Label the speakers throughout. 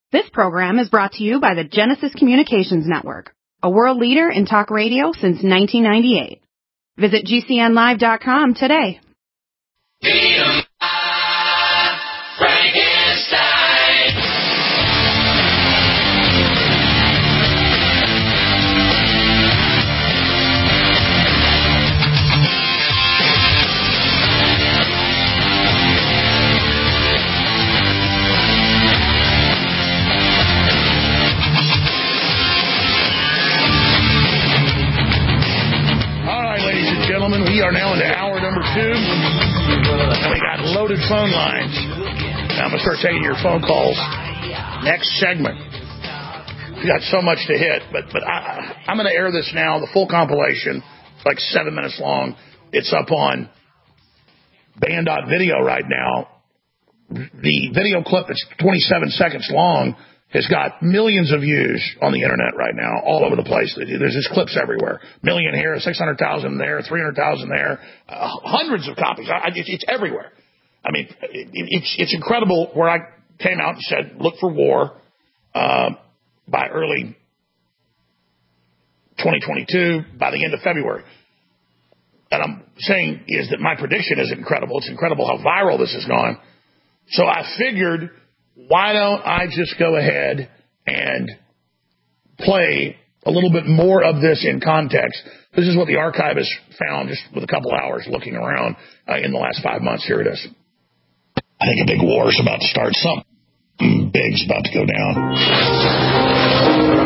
Speaker 1: This program is brought to you by the Genesis Communications Network, a world leader in talk radio since 1998. Visit GCNlive.com today.
Speaker 2: We are now into hour number 2, and we got loaded phone lines. Now I'm going to start taking your phone calls next segment. We got so much to hit, but I'm going to air this now, the full compilation. It's like 7 minutes long. It's up on band.video right now. The video clip that's 27 seconds long has got millions of views on the internet right now, all over the place. There's just clips everywhere. Million here, 600,000 there, 300,000 there, hundreds of copies. It's everywhere. I mean, it's incredible where I came out and said, look for war by early 2022, by the end of February. And I'm saying is that my prediction is incredible. It's incredible how viral this has gone. So I figured, why don't I just go ahead and play a little bit more of this in context? This is what the archivist found just with a couple hours looking around in the last 5 months. Here it is. I think a big war is about to start. Something big's about to go down.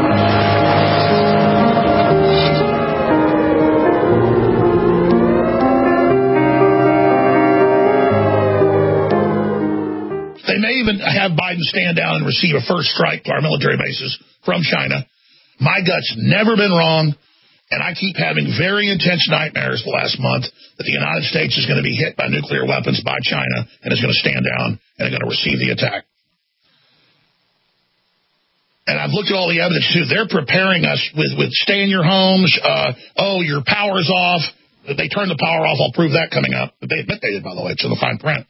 Speaker 2: They may even have Biden stand down and receive a first strike to our military bases from China. My gut's never been wrong, and I keep having very intense nightmares the last month that the United States is going to be hit by nuclear weapons by China and is going to stand down and is going to receive the attack. And I've looked at all the evidence, too. They're preparing us with stay in your homes. Your power's off. If they turn the power off, I'll prove that coming up. They admit they did, by the way. It's in the fine print.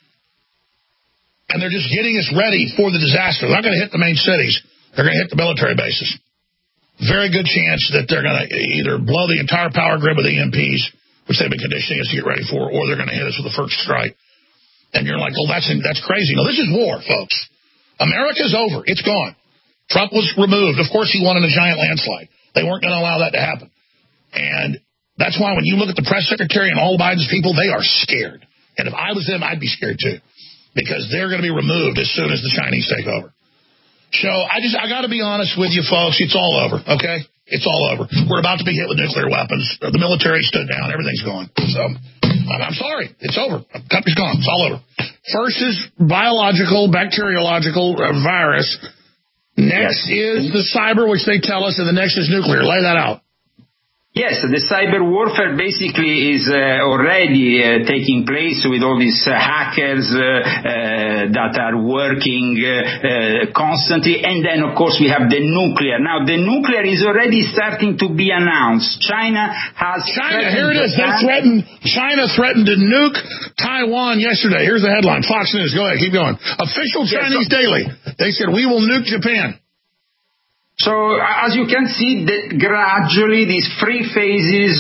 Speaker 2: And they're just getting us ready for the disaster. They're not going to hit the main cities. They're going to hit the military bases. Very good chance that they're going to either blow the entire power grid with EMPs, which they've been conditioning us to get ready for, or they're going to hit us with a first strike. And you're like, oh, that's crazy. No, this is war, folks. America's over. It's gone. Trump was removed. Of course, he won in a giant landslide. They weren't going to allow that to happen. And that's why when you look at the press secretary and all Biden's people, they are scared. And if I was them, I'd be scared, too. Because they're going to be removed as soon as the Chinese take over. So I got to be honest with you, folks. It's all over, okay? It's all over. We're about to be hit with nuclear weapons. The military stood down. Everything's gone. So I'm sorry. It's over. The country's gone. It's all over. First is biological, bacteriological virus. Next is the cyber, which they tell us, and the next is nuclear. Lay that out.
Speaker 3: Yes, the cyber warfare basically is already taking place with all these hackers that are working constantly. And then, of course, we have the nuclear. Now, the nuclear is already starting to be announced. China, here it is.
Speaker 2: China threatened to nuke Taiwan yesterday. Here's the headline. Fox News. Go ahead. Keep going. Official Chinese Daily. They said, we will nuke Japan.
Speaker 3: So, as you can see, gradually these 3 phases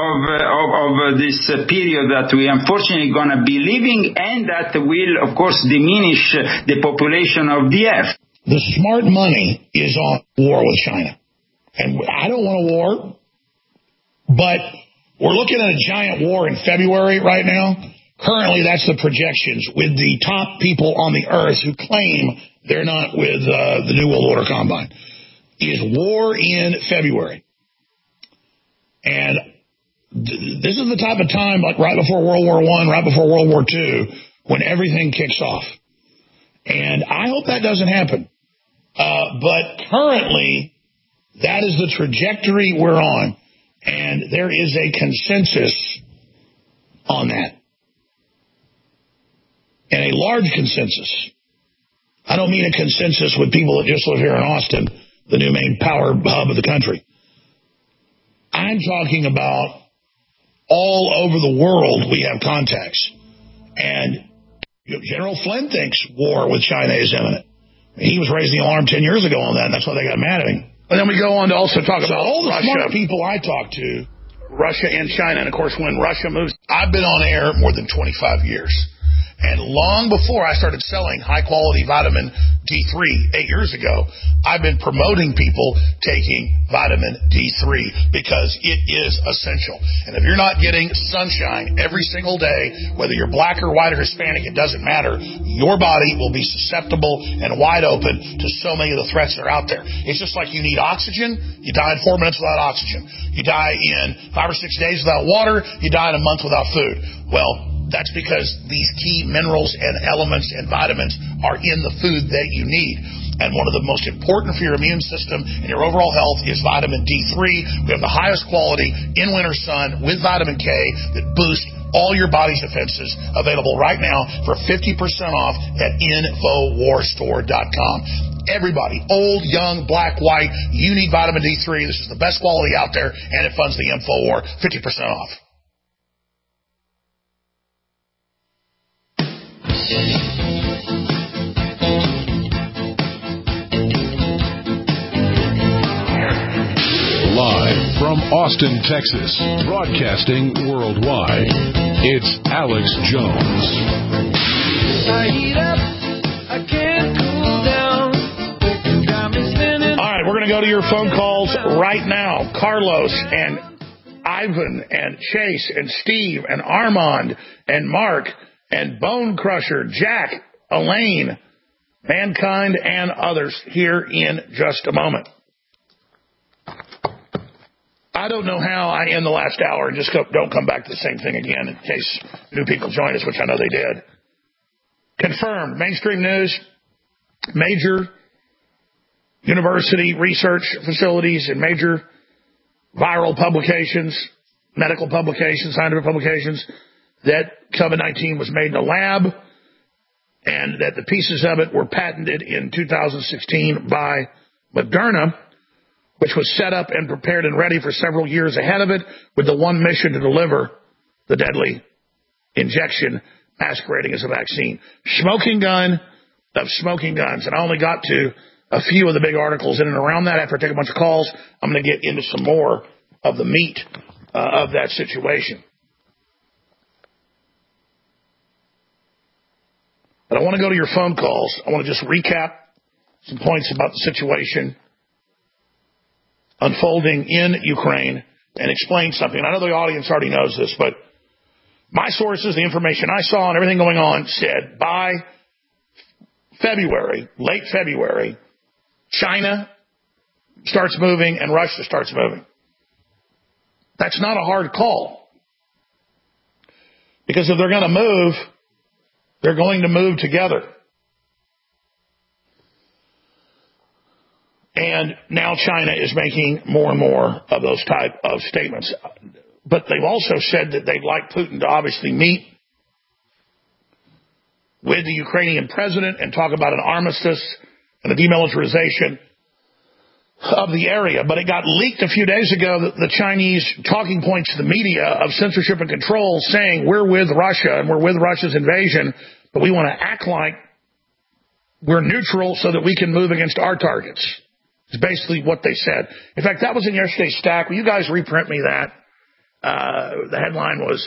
Speaker 3: of this period that we unfortunately going to be living, and that will, of course, diminish the population of the Earth.
Speaker 2: The smart money is on war with China. And I don't want a war, but we're looking at a giant war in February right now. Currently, that's the projections with the top people on the Earth who claim they're not with the New World Order Combine. Is war in February. And this is the type of time, like right before World War I, right before World War II, when everything kicks off. And I hope that doesn't happen. But currently, that is the trajectory we're on. And there is a consensus on that. And a large consensus. I don't mean a consensus with people that just live here in Austin, the new main power hub of the country. I'm talking about all over the world we have contacts. And General Flynn thinks war with China is imminent. He was raising the alarm 10 years ago on that, and that's why they got mad at him. And then we go on to also talk about all the smart people I talk to, Russia and China. And, of course, when Russia moves, I've been on air more than 25 years. And long before I started selling high-quality vitamin D3 8 years ago, I've been promoting people taking vitamin D3 because it is essential. And if you're not getting sunshine every single day, whether you're black or white or Hispanic, it doesn't matter. Your body will be susceptible and wide open to so many of the threats that are out there. It's just like you need oxygen. You die in 4 minutes without oxygen. You die in 5 or 6 days without water. You die in a month without food. Well, that's because these key minerals and elements and vitamins are in the food that you need. And one of the most important for your immune system and your overall health is vitamin D3. We have the highest quality in winter sun with vitamin K that boosts all your body's defenses, available right now for 50% off at InfoWarsStore.com. Everybody, old, young, black, white, you need vitamin D3. This is the best quality out there, and it funds the InfoWar 50% off.
Speaker 4: Live from Austin, Texas, broadcasting worldwide, it's Alex Jones. I heat up, I can't cool down.
Speaker 2: All right, we're going to go to your phone calls right now. Carlos and Ivan and Chase and Steve and Armand and Mark and Bone Crusher, Jack, Elaine, Mankind, and others here in just a moment. I don't know how I end the last hour and just don't come back to the same thing again in case new people join us, which I know they did. Confirmed. Mainstream news, major university research facilities and major viral publications, medical publications, scientific publications, that COVID-19 was made in a lab and that the pieces of it were patented in 2016 by Moderna, which was set up and prepared and ready for several years ahead of it with the one mission to deliver the deadly injection masquerading as a vaccine. Smoking gun of smoking guns. And I only got to a few of the big articles in and around that. After I take a bunch of calls, I'm going to get into some more of the meat of that situation. But I want to go to your phone calls. I want to just recap some points about the situation unfolding in Ukraine and explain something. I know the audience already knows this, but my sources, the information I saw and everything going on said by February, late February, China starts moving and Russia starts moving. That's not a hard call. Because if they're going to move, they're going to move together. And now China is making more and more of those type of statements. But they've also said that they'd like Putin to obviously meet with the Ukrainian president and talk about an armistice and a demilitarization of the area. But it got leaked a few days ago that the Chinese talking points to the media of censorship and control saying we're with Russia and we're with Russia's invasion, but we want to act like we're neutral so that we can move against our targets. It's basically what they said. In fact, that was in yesterday's stack. Will you guys reprint me that? The headline was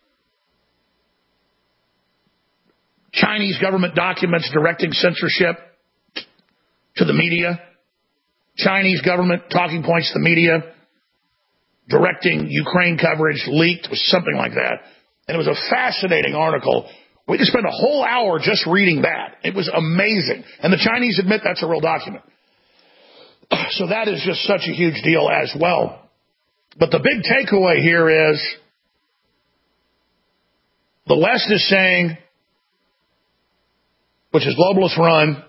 Speaker 2: Chinese government documents directing censorship to the media. Chinese government talking points to the media directing Ukraine coverage leaked, was something like that. And it was a fascinating article. We could spend a whole hour just reading that. It was amazing. And the Chinese admit that's a real document. So that is just such a huge deal as well. But the big takeaway here is the West is saying, which is globalist run,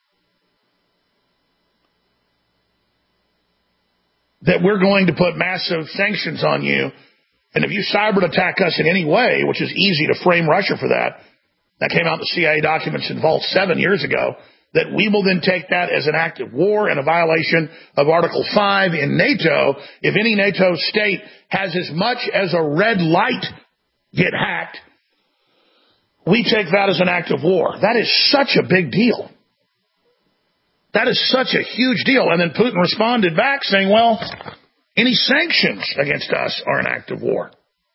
Speaker 2: that we're going to put massive sanctions on you. And if you cyber attack us in any way, which is easy to frame Russia for that came out in the CIA documents in Vault 7 years ago, that we will then take that as an act of war and a violation of Article 5 in NATO. If any NATO state has as much as a red light get hacked, we take that as an act of war. That is such a big deal. That is such a huge deal. And then Putin responded back saying, well, any sanctions against us are an act of war.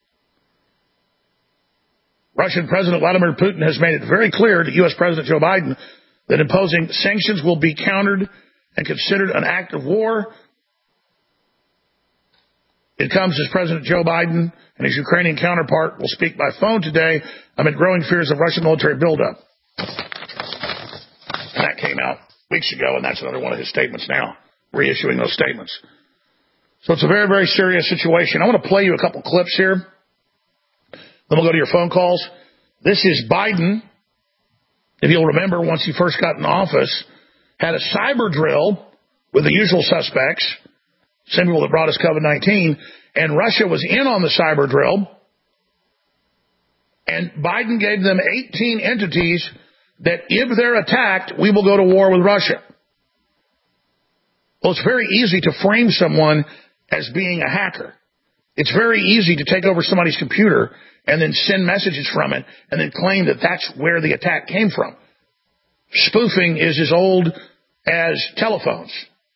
Speaker 2: Russian President Vladimir Putin has made it very clear to U.S. President Joe Biden that imposing sanctions will be countered and considered an act of war. It comes as President Joe Biden and his Ukrainian counterpart will speak by phone today amid growing fears of Russian military buildup. And that came out weeks ago, and that's another one of his statements now, reissuing those statements. So it's a very, very serious situation. I want to play you a couple clips here. Then we'll go to your phone calls. This is Biden. If you'll remember, once he first got in office, had a cyber drill with the usual suspects, same people that brought us COVID-19, and Russia was in on the cyber drill. And Biden gave them 18 entities that if they're attacked, we will go to war with Russia. Well, it's very easy to frame someone as being a hacker. It's very easy to take over somebody's computer and then send messages from it and then claim that that's where the attack came from. Spoofing is as old as telephones.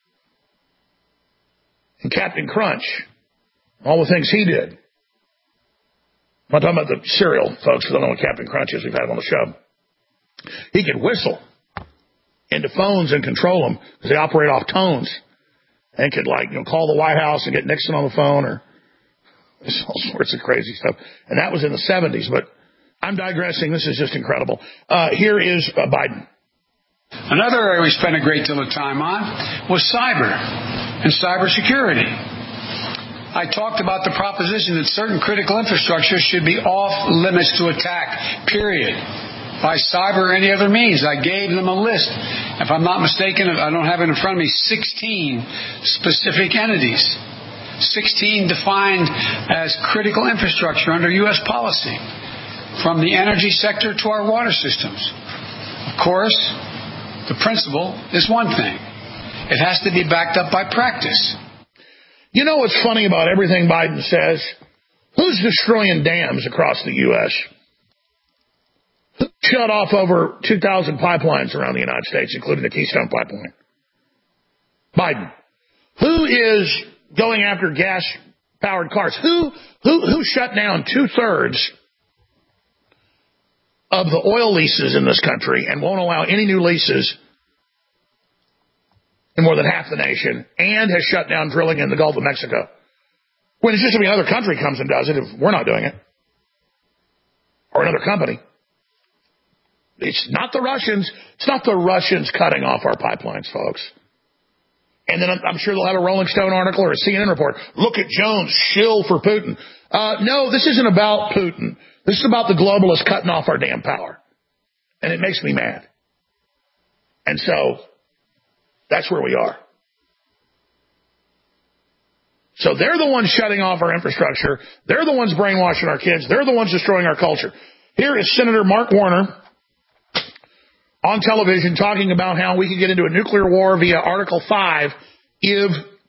Speaker 2: And Captain Crunch, all the things he did. I'm not talking about the cereal, folks, because I don't know what Captain Crunch is. We've had him on the show. He could whistle into phones and control them because they operate off tones and could, call the White House and get Nixon on the phone or all sorts of crazy stuff. And that was in the 70s, but I'm digressing. This is just incredible. Here is Biden.
Speaker 5: Another area we spent a great deal of time on was cyber and cybersecurity. I talked about the proposition that certain critical infrastructure should be off limits to attack, period. By cyber or any other means. I gave them a list. If I'm not mistaken, I don't have it in front of me, 16 specific entities. 16 defined as critical infrastructure under U.S. policy, from the energy sector to our water systems. Of course, the principle is one thing. It has to be backed up by practice.
Speaker 2: You know what's funny about everything Biden says? Who's destroying dams across the U.S.? Who shut off over 2,000 pipelines around the United States, including the Keystone Pipeline? Biden. Who is going after gas-powered cars? Who shut down 2/3 of the oil leases in this country and won't allow any new leases in more than half the nation and has shut down drilling in the Gulf of Mexico? When it's just another country comes and does it if we're not doing it. Or another company. It's not the Russians. It's not the Russians cutting off our pipelines, folks. And then I'm sure they'll have a Rolling Stone article or a CNN report. Look at Jones, shill for Putin. No, this isn't about Putin. This is about the globalists cutting off our damn power. And it makes me mad. And so that's where we are. So they're the ones shutting off our infrastructure. They're the ones brainwashing our kids. They're the ones destroying our culture. Here is Senator Mark Warner on television talking about how we could get into a nuclear war via Article 5 if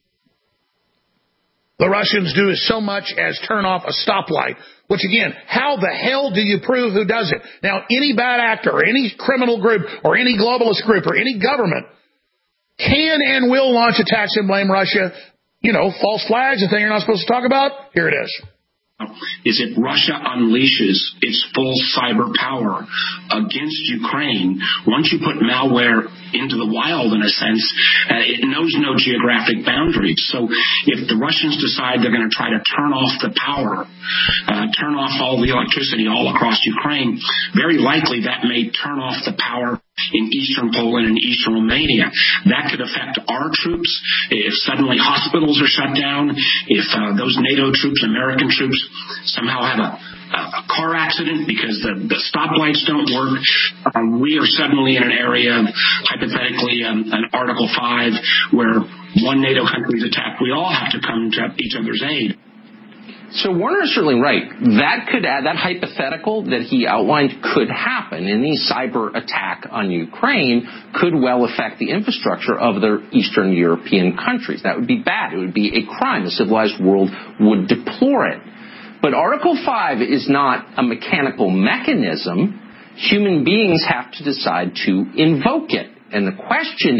Speaker 2: the Russians do so much as turn off a stoplight. Which, again, how the hell do you prove who does it? Now, any bad actor or any criminal group or any globalist group or any government can and will launch attacks and blame Russia. False flags, the thing you're not supposed to talk about. Here it is.
Speaker 6: Is if Russia unleashes its full cyber power against Ukraine, once you put malware into the wild, in a sense, it knows no geographic boundaries. So if the Russians decide they're going to try to turn off the power, turn off all the electricity all across Ukraine, very likely that may turn off the power in eastern Poland and eastern Romania. That could affect our troops if suddenly hospitals are shut down, if those NATO troops, American troops, somehow have a car accident because the stoplights don't work. We are suddenly in an area, hypothetically, an Article 5, where one NATO country is attacked. We all have to come to each other's aid.
Speaker 7: So Warner is certainly right. That hypothetical that he outlined could happen, and the cyber attack on Ukraine could well affect the infrastructure of the Eastern European countries. That would be bad. It would be a crime. The civilized world would deplore it. But Article 5 is not a mechanical mechanism. Human beings have to decide to invoke it. And the question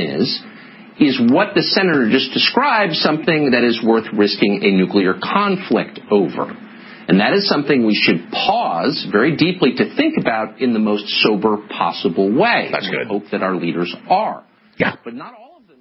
Speaker 7: is what the senator just described something that is worth risking a nuclear conflict over? And that is something we should pause very deeply to think about in the most sober possible way.
Speaker 2: That's good.
Speaker 7: I hope that our leaders are.
Speaker 2: Yeah.
Speaker 7: But not all of them.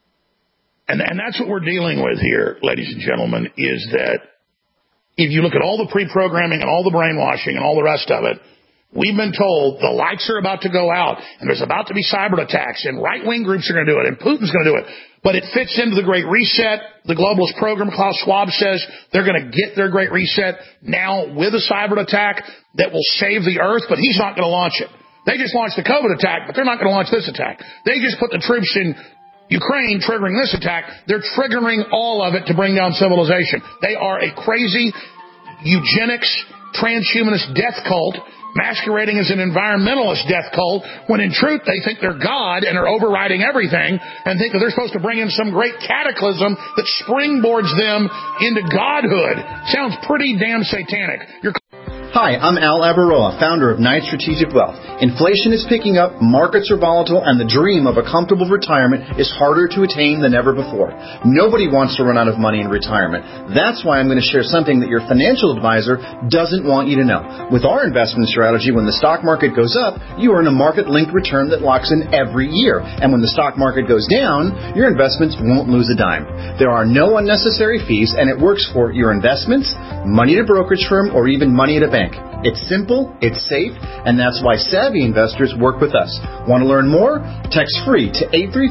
Speaker 2: And that's what we're dealing with here, ladies and gentlemen, is that if you look at all the pre-programming and all the brainwashing and all the rest of it, we've been told the lights are about to go out and there's about to be cyber attacks and right-wing groups are going to do it and Putin's going to do it. But it fits into the Great Reset. The globalist program, Klaus Schwab says they're going to get their Great Reset now with a cyber attack that will save the earth, but he's not going to launch it. They just launched the COVID attack, but they're not going to launch this attack. They just put the troops in Ukraine triggering this attack. They're triggering all of it to bring down civilization. They are a crazy eugenics, transhumanist death cult masquerading as an environmentalist death cult when in truth they think they're God and are overriding everything and think that they're supposed to bring in some great cataclysm that springboards them into godhood. Sounds pretty damn satanic.
Speaker 8: Hi, I'm Al Abaroa, founder of Knight Strategic Wealth. Inflation is picking up, markets are volatile, and the dream of a comfortable retirement is harder to attain than ever before. Nobody wants to run out of money in retirement. That's why I'm going to share something that your financial advisor doesn't want you to know. With our investment strategy, when the stock market goes up, you earn a market-linked return that locks in every year. And when the stock market goes down, your investments won't lose a dime. There are no unnecessary fees, and it works for your investments, money at a brokerage firm, or even money at a bank. It's simple, it's safe, and that's why savvy investors work with us. Want to learn more? Text free to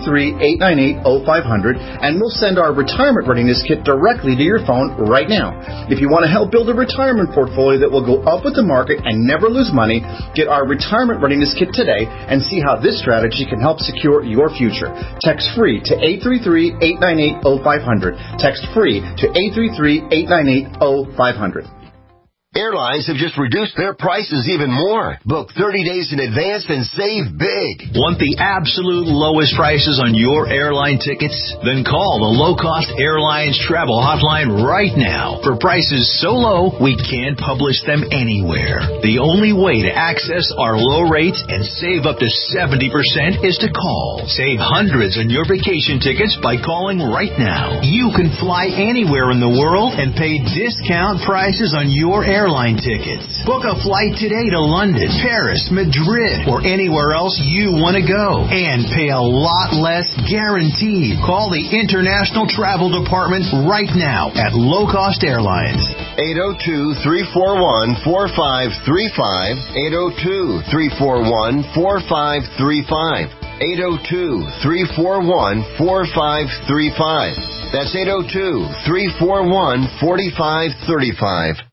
Speaker 8: 833-898-0500 and we'll send our retirement readiness kit directly to your phone right now. If you want to help build a retirement portfolio that will go up with the market and never lose money, get our retirement readiness kit today and see how this strategy can help secure your future. Text free to 833-898-0500. Text free to 833-898-0500.
Speaker 9: Airlines have just reduced their prices even more. Book 30 days in advance and save big.
Speaker 10: Want the absolute lowest prices on your airline tickets? Then call the Low Cost Airlines Travel Hotline right now. For prices so low, we can't publish them anywhere. The only way to access our low rates and save up to 70% is to call. Save hundreds on your vacation tickets by calling right now. You can fly anywhere in the world and pay discount prices on your airline tickets. Book a flight today to London, Paris, Madrid, or anywhere else you want to go and pay a lot less guaranteed. Call the International Travel Department right now at Low Cost Airlines.
Speaker 9: 802-341-4535. 802-341-4535. 802-341-4535. That's 802-341-4535.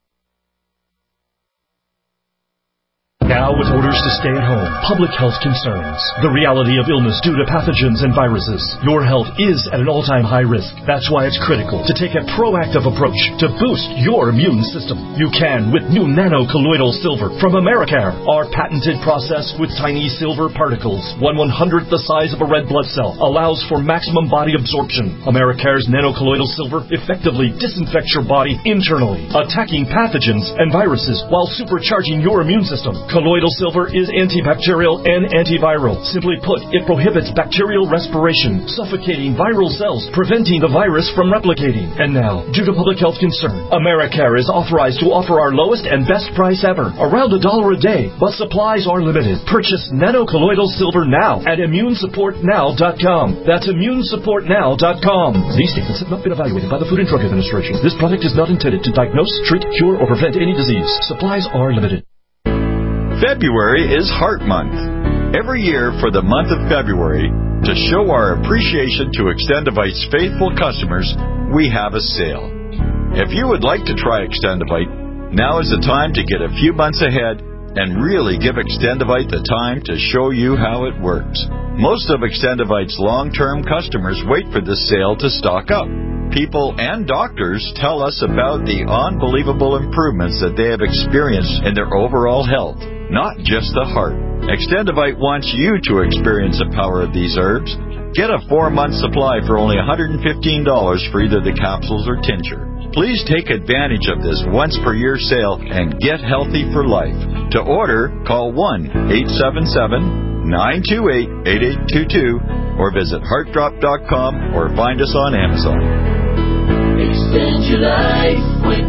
Speaker 11: Now with orders to stay at home, public health concerns, the reality of illness due to pathogens and viruses, your health is at an all-time high risk. That's why it's critical to take a proactive approach to boost your immune system. You can with new nano-colloidal silver from Americare. Our patented process with tiny silver particles, 1/100th the size of a red blood cell, allows for maximum body absorption. Americare's nano-colloidal silver effectively disinfects your body internally, attacking pathogens and viruses while supercharging your immune system. Colloidal silver is antibacterial and antiviral. Simply put, it prohibits bacterial respiration, suffocating viral cells, preventing the virus from replicating. And now, due to public health concern, Americare is authorized to offer our lowest and best price ever, around $1 a day, but supplies are limited. Purchase nano-colloidal silver now at immunesupportnow.com. That's immunesupportnow.com. These statements have not been evaluated by the Food and Drug Administration. This product is not intended to diagnose, treat, cure, or prevent any disease. Supplies are limited.
Speaker 12: February is Heart Month. Every year for the month of February, to show our appreciation to Extendivite's faithful customers, we have a sale. If you would like to try Extendivite, now is the time to get a few months ahead and really give Extendivite the time to show you how it works. Most of Extendivite's long-term customers wait for this sale to stock up. People and doctors tell us about the unbelievable improvements that they have experienced in their overall health, not just the heart. Extendivite wants you to experience the power of these herbs. Get a 4-month supply for only $115 for either the capsules or tincture. Please take advantage of this once-per-year sale and get healthy for life. To order, call 1-877 928-8822 or visit heartdrop.com or find us on Amazon.
Speaker 13: Extend your life with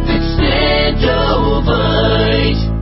Speaker 13: Extendovite.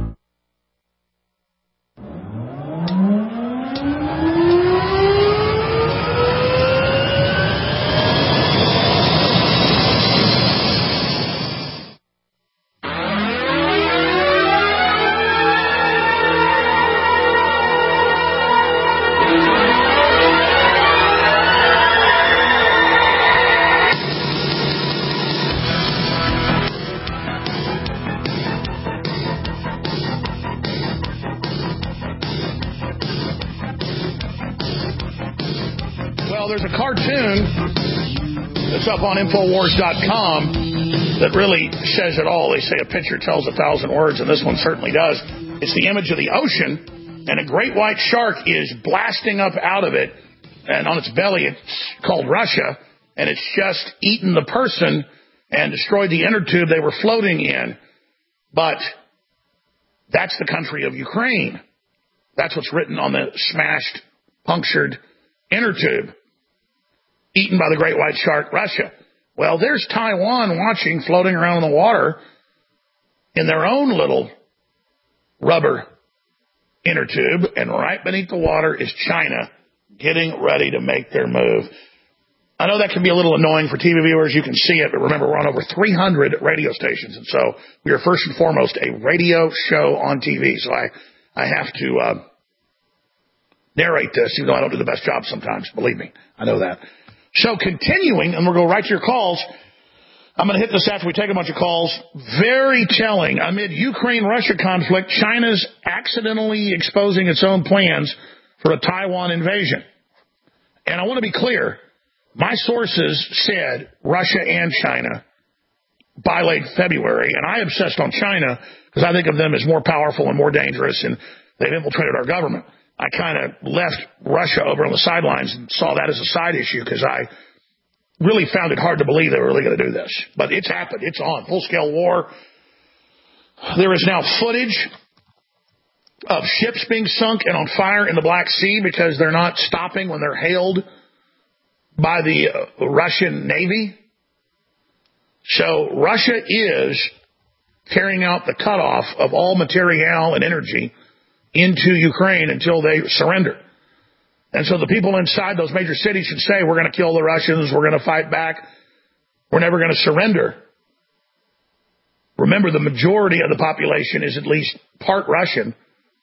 Speaker 2: There's a cartoon that's up on Infowars.com that really says it all. They say a picture tells 1,000 words, and this one certainly does. It's the image of the ocean, and a great white shark is blasting up out of it, and on its belly it's called Russia, and it's just eaten the person and destroyed the inner tube they were floating in. But that's the country of Ukraine. That's what's written on the smashed, punctured inner tube. Eaten by the great white shark, Russia. Well, there's Taiwan watching, floating around in the water in their own little rubber inner tube, and right beneath the water is China getting ready to make their move. I know that can be a little annoying for TV viewers. You can see it, but remember, we're on over 300 radio stations, and so we are first and foremost a radio show on TV, so I have to narrate this, even though I don't do the best job sometimes. Believe me, I know that. So continuing, and we'll go right to your calls. I'm going to hit this after we take a bunch of calls. Very telling. Amid Ukraine-Russia conflict, China's accidentally exposing its own plans for a Taiwan invasion. And I want to be clear. My sources said Russia and China by late February, and I obsessed on China because I think of them as more powerful and more dangerous, and they've infiltrated our government. I kind of left Russia over on the sidelines and saw that as a side issue because I really found it hard to believe they were really going to do this. But it's happened. It's on. Full-scale war. There is now footage of ships being sunk and on fire in the Black Sea because they're not stopping when they're hailed by the Russian Navy. So Russia is carrying out the cutoff of all material and energy into Ukraine until they surrender. And so the people inside those major cities should say, we're going to kill the Russians, we're going to fight back, we're never going to surrender. Remember, the majority of the population is at least part Russian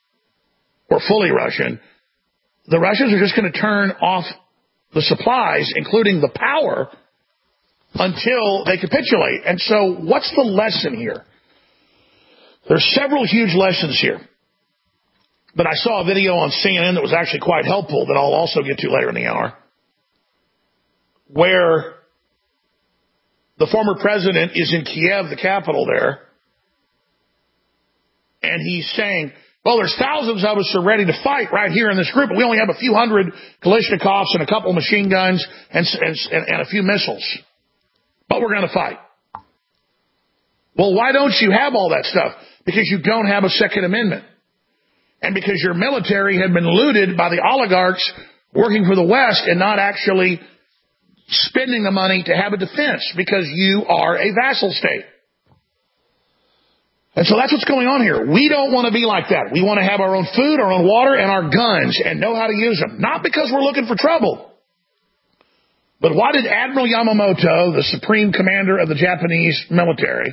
Speaker 2: or fully Russian. The Russians are just going to turn off the supplies, including the power, until they capitulate. And so what's the lesson here? There's several huge lessons here. But I saw a video on CNN that was actually quite helpful that I'll also get to later in the hour, where the former president is in Kiev, the capital there, and he's saying, well, there's thousands of us who are ready to fight right here in this group, but we only have a few hundred Kalashnikovs and a couple machine guns and a few missiles. But we're going to fight. Well, why don't you have all that stuff? Because you don't have a Second Amendment. And because your military had been looted by the oligarchs working for the West and not actually spending the money to have a defense, because you are a vassal state. And so that's what's going on here. We don't want to be like that. We want to have our own food, our own water, and our guns and know how to use them. Not because we're looking for trouble. But why did Admiral Yamamoto, the supreme commander of the Japanese military,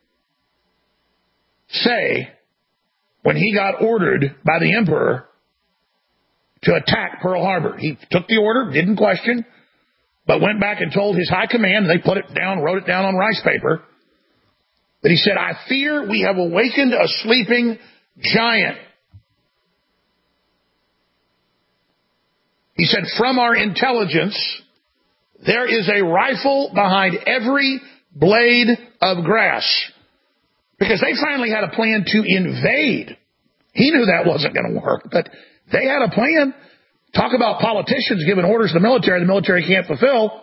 Speaker 2: say when he got ordered by the emperor to attack Pearl Harbor? He took the order, didn't question, but went back and told his high command, and they put it down, wrote it down on rice paper, that he said, I fear we have awakened a sleeping giant. He said, from our intelligence, there is a rifle behind every blade of grass. Because they finally had a plan to invade. He knew that wasn't going to work, but they had a plan. Talk about politicians giving orders to the military can't fulfill.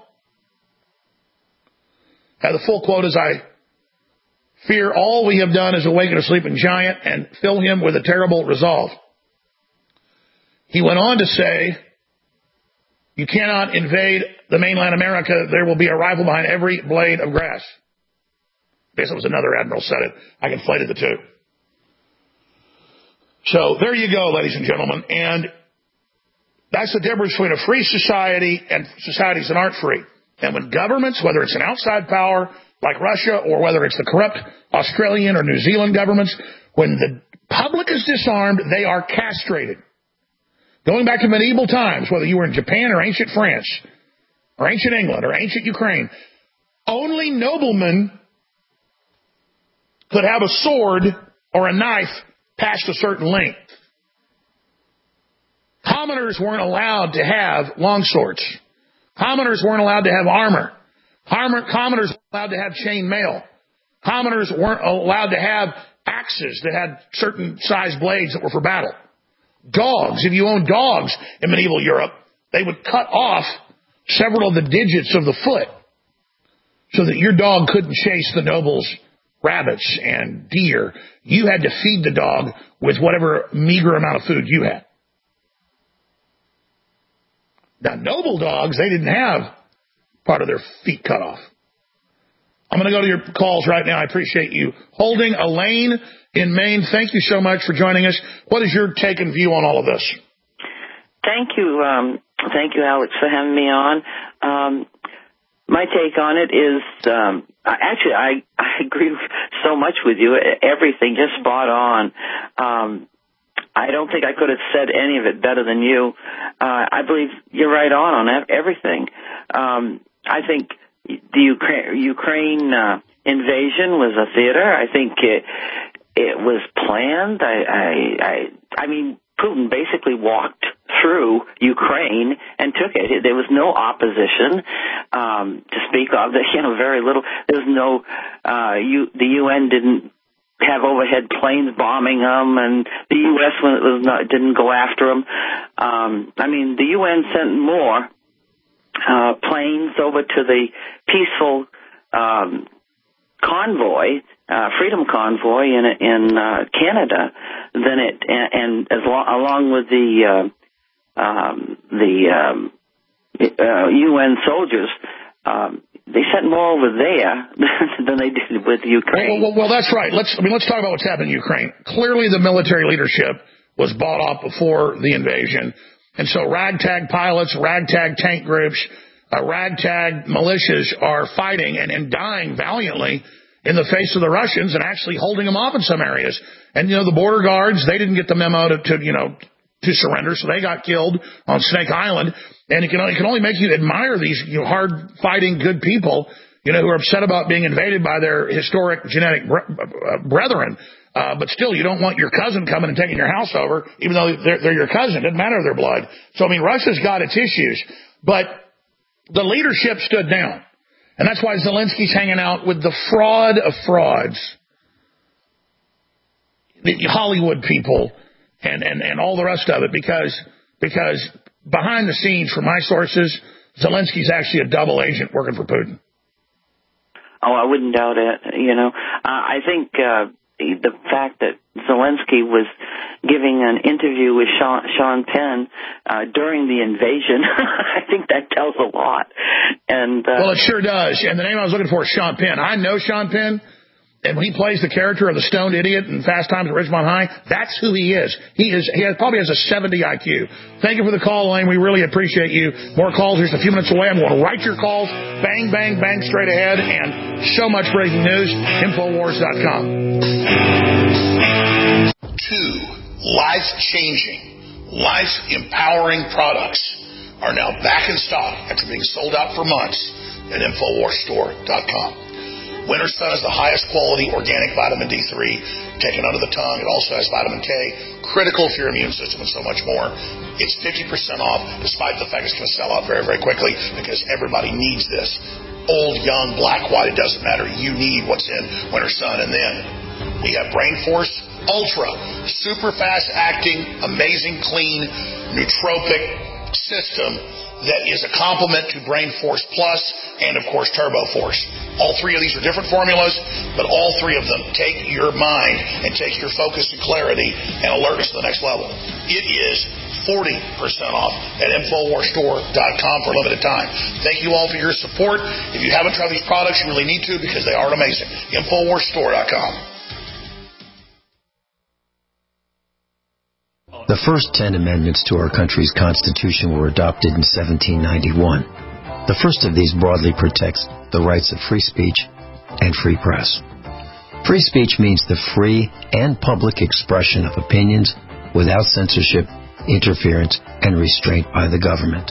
Speaker 2: Had the full quote as I fear all we have done is awaken a sleeping giant and fill him with a terrible resolve. He went on to say, you cannot invade the mainland America. There will be a rifle behind every blade of grass. I guess it was another admiral said it. I conflated the two. So there you go, ladies and gentlemen. And that's the difference between a free society and societies that aren't free. And when governments, whether it's an outside power like Russia or whether it's the corrupt Australian or New Zealand governments, when the public is disarmed, they are castrated. Going back to medieval times, whether you were in Japan or ancient France or ancient England or ancient Ukraine, only noblemen could have a sword or a knife past a certain length. Commoners weren't allowed to have long swords. Commoners weren't allowed to have armor. Commoners weren't allowed to have chain mail. Commoners weren't allowed to have axes that had certain size blades that were for battle. Dogs, if you owned dogs in medieval Europe, they would cut off several of the digits of the foot so that your dog couldn't chase the nobles' rabbits and deer. You had to feed the dog with whatever meager amount of food you had. Now, noble dogs, they didn't have part of their feet cut off. I'm going to go to your calls right now. I appreciate you holding. Elaine in Maine, thank you so much for joining us. What is your take and view on all of this?
Speaker 14: Thank you, Alex, for having me on. My take on it is, actually, I agree so much with you. Everything, just spot on. I don't think I could have said any of it better than you. I believe you're right on everything. I think the Ukraine invasion was a theater. I think it was planned. I mean, Putin basically walked through Ukraine and took it. There was no opposition to speak of. Very little. There was no. The UN didn't have overhead planes bombing them, and the U.S. didn't go after them. I mean, the UN sent more planes over to the peaceful convoy, Freedom Convoy in Canada, than it, and along with the UN soldiers. They sent more over there than they did with Ukraine.
Speaker 2: Well, that's right. Let's talk about what's happened in Ukraine. Clearly, the military leadership was bought off before the invasion. And so ragtag pilots, ragtag tank groups, ragtag militias are fighting and dying valiantly in the face of the Russians and actually holding them off in some areas. And, the border guards, they didn't get the memo to surrender, so they got killed on Snake Island. And it can only make you admire these hard-fighting, good people, who are upset about being invaded by their historic genetic brethren. But still, you don't want your cousin coming and taking your house over, even though they're your cousin. It doesn't matter their blood. So, Russia's got its issues. But the leadership stood down. And that's why Zelensky's hanging out with the fraud of frauds, the Hollywood people, and all the rest of it, because behind the scenes, from my sources, Zelensky's actually a double agent working for Putin.
Speaker 14: Oh, I wouldn't doubt it. I think the fact that Zelensky was giving an interview with Sean Penn during the invasion, I think that tells a lot. And
Speaker 2: well, it sure does. And the name I was looking for is Sean Penn. I know Sean Penn. And when he plays the character of the stoned idiot in Fast Times at Ridgemont High, that's who he is. He probably has a 70 IQ. Thank you for the call, Elaine. We really appreciate you. More calls just a few minutes away. I'm going to write your calls. Bang, bang, bang, straight ahead. And so much breaking news. Infowars.com. 2 life-changing, life-empowering products are now back in stock after being sold out for months at InfoWarsStore.com. Winter Sun is the highest quality organic vitamin D3 taken under the tongue. It also has vitamin K, critical for your immune system, and so much more. It's 50% off, despite the fact it's going to sell out very, very quickly, because everybody needs this. Old, young, black, white, it doesn't matter. You need what's in Winter Sun. And then we have Brain Force Ultra, super fast acting, amazing, clean, nootropic system that is a complement to Brain Force Plus and, of course, Turbo Force. All 3 of these are different formulas, but all 3 of them take your mind and take your focus and clarity and alertness to the next level. It is 40% off at InfoWarsStore.com for a limited time. Thank you all for your support. If you haven't tried these products, you really need to because they are amazing. InfoWarsStore.com.
Speaker 15: The first 10 amendments to our country's Constitution were adopted in 1791. The first of these broadly protects the rights of free speech and free press. Free speech means the free and public expression of opinions without censorship, interference, and restraint by the government.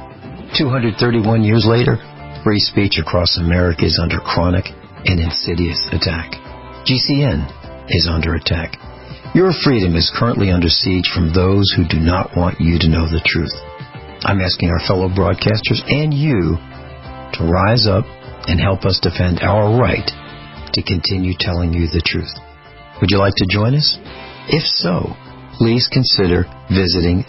Speaker 15: 231 years later, free speech across America is under chronic and insidious attack. GCN is under attack. Your freedom is currently under siege from those who do not want you to know the truth. I'm asking our fellow broadcasters and you to rise up and help us defend our right to continue telling you the truth. Would you like to join us? If so, please consider visiting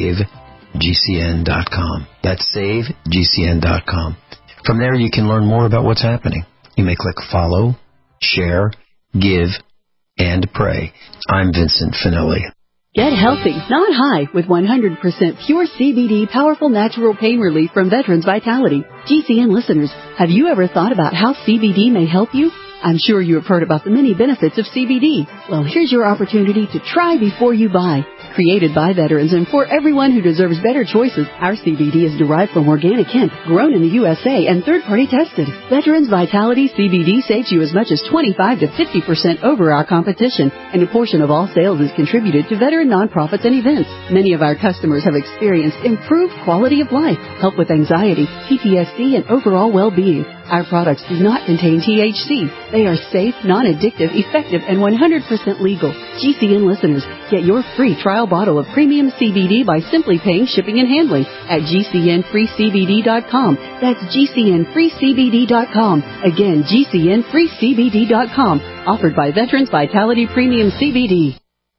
Speaker 15: SaveGCN.com. That's SaveGCN.com. From there, you can learn more about what's happening. You may click follow, share, give, and pray. I'm Vincent Finelli.
Speaker 16: Get healthy, not high, with 100% pure CBD powerful natural pain relief from Veterans Vitality. GCN listeners, have you ever thought about how CBD may help you? I'm sure you have heard about the many benefits of CBD. Well, here's your opportunity to try before you buy. Created by veterans and for everyone who deserves better choices, our CBD is derived from organic hemp, grown in the USA, and third-party tested. Veterans Vitality CBD saves you as much as 25 to 50% over our competition, and a portion of all sales is contributed to veteran nonprofits and events. Many of our customers have experienced improved quality of life, help with anxiety, PTSD, and overall well-being. Our products do not contain THC. They are safe, non-addictive, effective, and 100% legal. GCN listeners, get your free trial bottle of premium CBD by simply paying shipping and handling at GCNFreeCBD.com. That's GCNFreeCBD.com. Again, GCNFreeCBD.com. Offered by Veterans Vitality Premium CBD.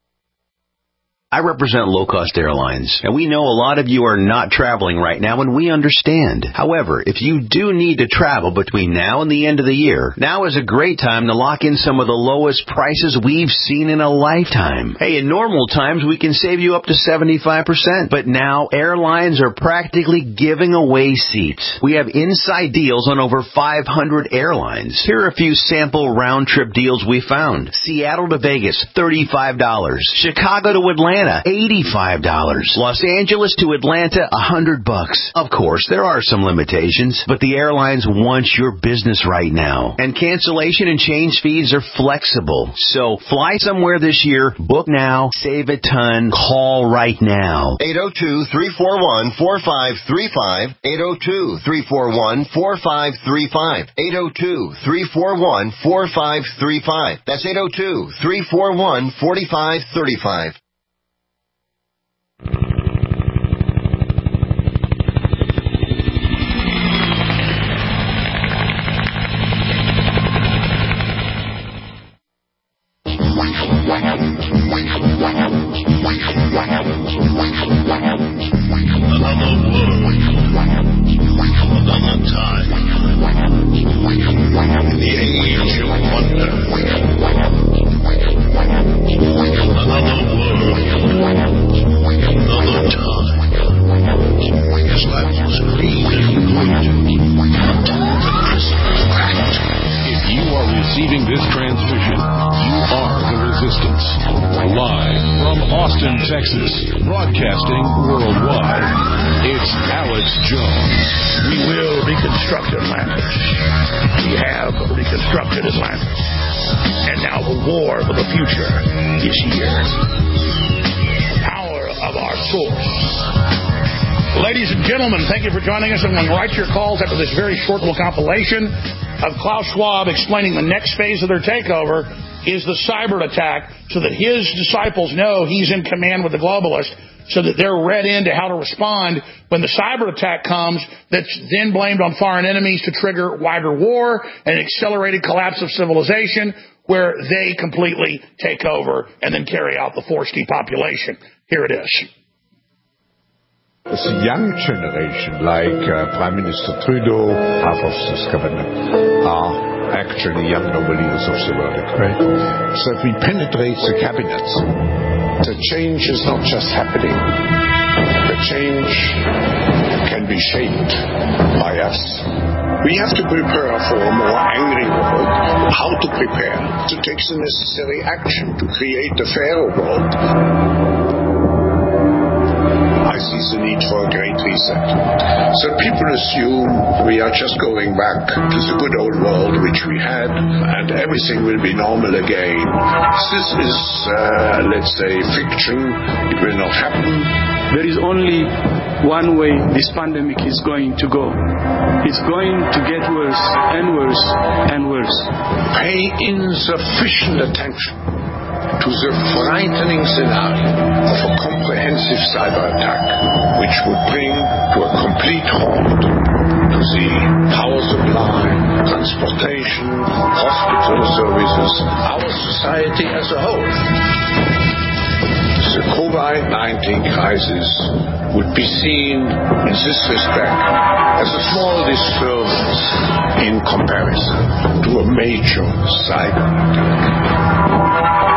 Speaker 17: I represent low-cost airlines, and we know a lot of you are not traveling right now, and we understand. However, if you do need to travel between now and the end of the year, now is a great time to lock in some of the lowest prices we've seen in a lifetime. Hey, in normal times, we can save you up to 75%, but now airlines are practically giving away seats. We have inside deals on over 500 airlines. Here are a few sample round-trip deals we found. Seattle to Vegas, $35. Chicago to Atlanta, $85. Los Angeles to Atlanta, $100. Of course, there are some limitations, but the airlines want your business right now. And cancellation and change fees are flexible. So fly somewhere this year, book now, save a ton, call right now.
Speaker 9: 802-341-4535. 802-341-4535. 802-341-4535. That's 802-341-4535.
Speaker 4: Receiving this transmission, you are the Resistance. Live from Austin, Texas, broadcasting worldwide, it's Alex Jones.
Speaker 2: We will reconstruct Atlantis. We have reconstructed Atlantis. And now the war for the future is here. Power of our source. Ladies and gentlemen, thank you for joining us. I'm going to write your calls after this very short little compilation of Klaus Schwab explaining the next phase of their takeover is the cyber attack, so that his disciples know he's in command with the globalists, so that they're read into how to respond when the cyber attack comes that's then blamed on foreign enemies to trigger wider war and accelerated collapse of civilization, where they completely take over and then carry out the forced depopulation. Here it is.
Speaker 18: The young generation, like Prime Minister Trudeau, half of this cabinet, are actually young Nobel leaders of the world. Right. So that we penetrate the cabinets. The change is not just happening. The change can be shaped by us. We have to prepare for a more angry world. How to prepare? To take the necessary action to create a fairer world. I see the need for a great reset. So people assume we are just going back to the good old world which we had and everything will be normal again. This is, let's say, fiction. It will not happen.
Speaker 19: There is only one way this pandemic is going to go. It's going to get worse and worse and worse.
Speaker 18: Pay insufficient attention to the frightening scenario of a comprehensive cyber attack, which would bring to a complete halt to the power supply, transportation, hospital services, our society as a whole. The COVID-19 crisis would be seen in this respect as a small disturbance in comparison to a major cyber attack.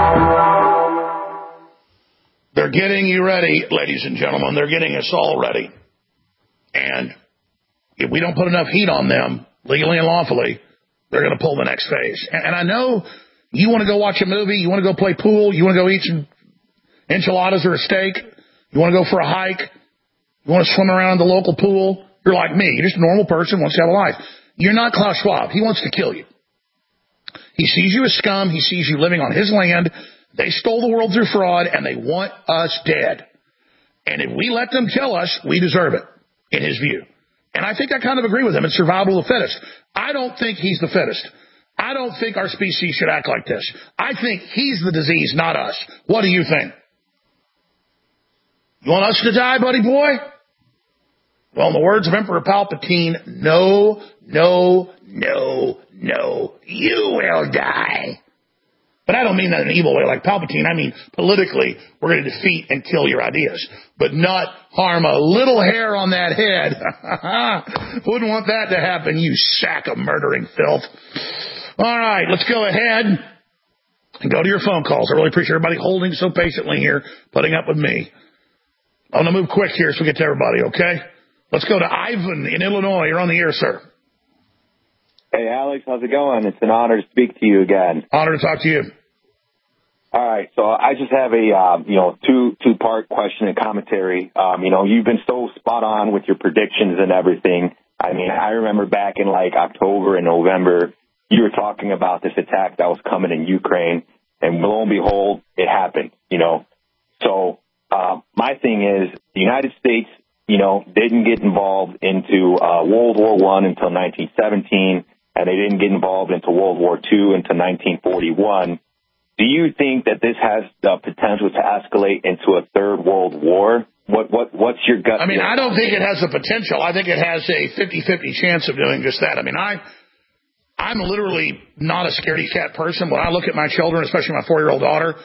Speaker 2: They're getting you ready, ladies and gentlemen. They're getting us all ready. And if we don't put enough heat on them, legally and lawfully, they're going to pull the next phase. And I know you want to go watch a movie, you want to go play pool, you want to go eat some enchiladas or a steak, you want to go for a hike, you want to swim around the local pool. You're like me. You're just a normal person, wants to have a life. You're not Klaus Schwab. He wants to kill you. He sees you as scum. He sees you living on his land. They stole the world through fraud, and they want us dead. And if we let them kill us, we deserve it, in his view. And I think I kind of agree with him. It's survival of the fittest. I don't think he's the fittest. I don't think our species should act like this. I think he's the disease, not us. What do you think? You want us to die, buddy boy? Well, in the words of Emperor Palpatine, no, no, no, no, you will die. But I don't mean that in an evil way like Palpatine. I mean, politically, we're going to defeat and kill your ideas, but not harm a little hair on that head. Wouldn't want that to happen, you sack of murdering filth. All right, let's go ahead and go to your phone calls. I really appreciate everybody holding so patiently here, putting up with me. I'm going to move quick here so we get to everybody, okay? Let's go to Ivan in Illinois. You're on the air, sir.
Speaker 20: Hey, Alex, how's it going? It's an honor to speak to you again.
Speaker 2: Honor to talk to you.
Speaker 20: All right, so I just have a two-part question and commentary. You've been so spot on with your predictions and everything. I mean, I remember back in like October and November, you were talking about this attack that was coming in Ukraine, and lo and behold, it happened. So my thing is, the United States, didn't get involved into World War I until 1917. And they didn't get involved into World War II until 1941. Do you think that this has the potential to escalate into a third world war? What's your gut?
Speaker 2: I mean, I don't think it has the potential. I think it has a 50-50 chance of doing just that. I mean, I'm literally not a scaredy cat person. When I look at my children, especially my 4-year-old daughter,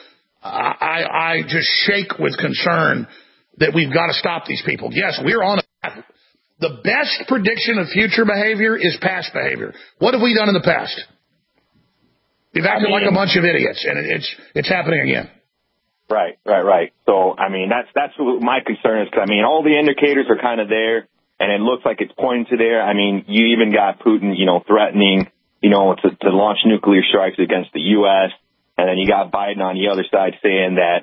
Speaker 2: I just shake with concern that we've got to stop these people. Yes, we're on a path. The best prediction of future behavior is past behavior. What have we done in the past? We've acted like a bunch of idiots, and it's happening again.
Speaker 20: Right. So, I mean, that's what my concern is, because, I mean, all the indicators are kind of there, and it looks like it's pointing to there. I mean, you even got Putin, threatening, to launch nuclear strikes against the U.S., and then you got Biden on the other side saying that,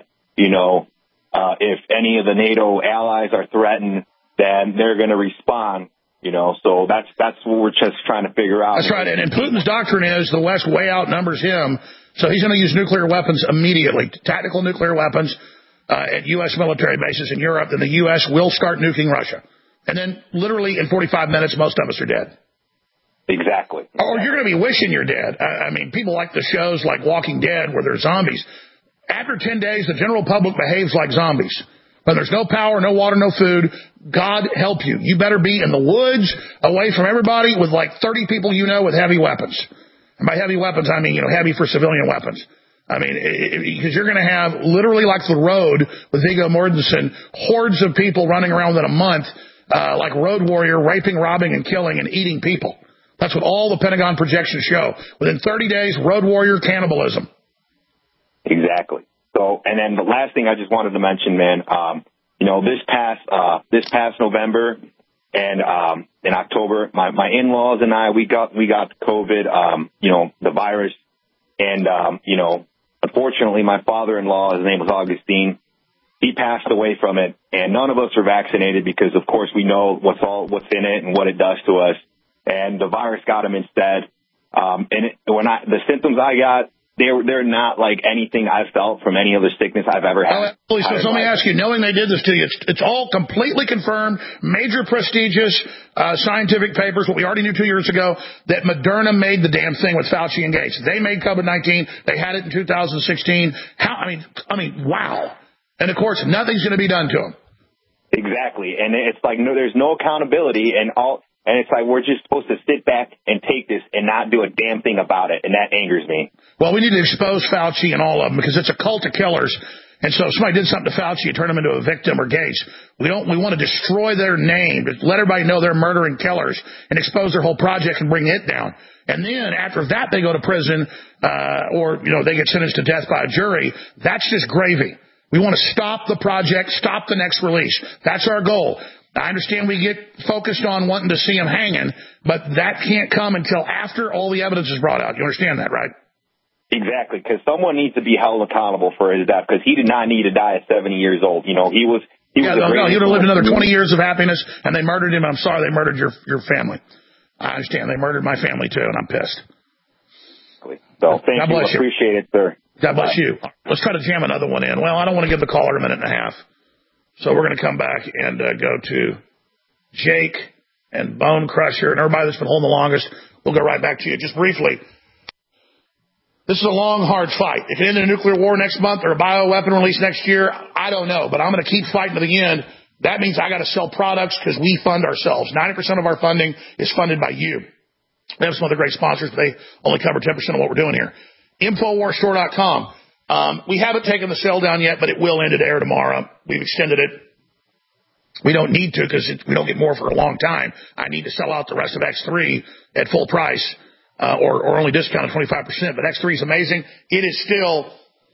Speaker 20: if any of the NATO allies are threatened, then they're going to respond, so that's what we're just trying to figure out.
Speaker 2: That's right. And Putin's doctrine is the West way outnumbers him, so he's going to use nuclear weapons immediately, tactical nuclear weapons at U.S. military bases in Europe, and the U.S. will start nuking Russia. And then literally in 45 minutes, most of us are dead.
Speaker 20: Exactly.
Speaker 2: Or you're going to be wishing you're dead. I mean, people like the shows like Walking Dead where they're zombies. After 10 days, the general public behaves like zombies. When there's no power, no water, no food, God help you. You better be in the woods, away from everybody, with like 30 people with heavy weapons. And by heavy weapons, I mean, heavy for civilian weapons. I mean, because you're going to have literally like the Road with Viggo Mortensen, hordes of people running around within a month, like Road Warrior, raping, robbing, and killing and eating people. That's what all the Pentagon projections show. Within 30 days, Road Warrior cannibalism.
Speaker 20: Exactly. So, and then the last thing I just wanted to mention, man, this past November and in October, my in-laws and I, we got COVID, the virus, and unfortunately, my father-in-law, his name was Augustine, he passed away from it, and none of us are vaccinated because, of course, we know what's in it and what it does to us. And the virus got him instead. The symptoms I got, they're not like anything I've felt from any other sickness I've ever had.
Speaker 2: So let me ask you, knowing they did this to you, it's all completely confirmed, major prestigious scientific papers, what we already knew 2 years ago, that Moderna made the damn thing with Fauci and Gates. They made COVID-19. They had it in 2016. Wow. And, of course, nothing's going to be done to them.
Speaker 20: Exactly. And it's like, no, there's no accountability and it's like we're just supposed to sit back and take this and not do a damn thing about it. And that angers me. Well,
Speaker 2: we need to expose Fauci and all of them because it's a cult of killers. And so if somebody did something to Fauci, you turn them into a victim or Gates. We want to destroy their name, let everybody know they're murdering killers and expose their whole project and bring it down. And then after that, they go to prison, or they get sentenced to death by a jury. That's just gravy. We want to stop the project, stop the next release. That's our goal. I understand we get focused on wanting to see him hanging, but that can't come until after all the evidence is brought out. You understand that, right?
Speaker 20: Exactly, because someone needs to be held accountable for his death, because he did not need to die at 70 years old. He would have lived
Speaker 2: another 20 years of happiness, and they murdered him. I'm sorry they murdered your family. I understand. They murdered my family, too, and I'm pissed.
Speaker 20: So thank you. Appreciate it, sir.
Speaker 2: God bless you. Let's try to jam another one in. Well, I don't want to give the caller a minute and a half. So we're going to come back and go to Jake and Bone Crusher and everybody that's been holding the longest. We'll go right back to you. Just briefly, this is a long, hard fight. If it ends in a nuclear war next month or a bioweapon release next year, I don't know. But I'm going to keep fighting to the end. That means I got to sell products because we fund ourselves. 90% of our funding is funded by you. We have some other great sponsors, but they only cover 10% of what we're doing here. InfoWarsStore.com. We haven't taken the sale down yet, but it will end at air tomorrow. We've extended it. We don't need to because we don't get more for a long time. I need to sell out the rest of X3 at full price, or only discounted 25%. But X3 is amazing. It is still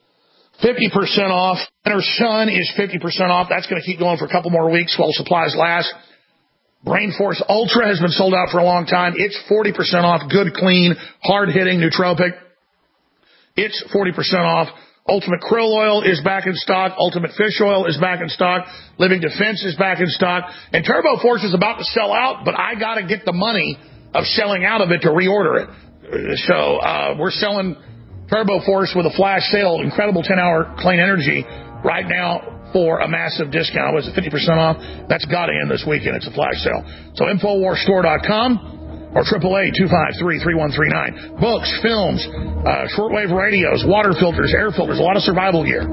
Speaker 2: 50% off. Winter Sun is 50% off. That's going to keep going for a couple more weeks while supplies last. Brainforce Ultra has been sold out for a long time. It's 40% off. Good, clean, hard-hitting nootropic. It's 40% off. Ultimate Krill Oil is back in stock. Ultimate Fish Oil is back in stock. Living Defense is back in stock. And Turbo Force is about to sell out, but I got to get the money of selling out of it to reorder it. So we're selling Turbo Force with a flash sale, incredible 10-hour clean energy right now for a massive discount. Was it 50% off? That's got to end this weekend. It's a flash sale. So InfoWarsStore.com. Or 888-253-3139. Books, films, shortwave radios, water filters, air filters, a lot of survival gear.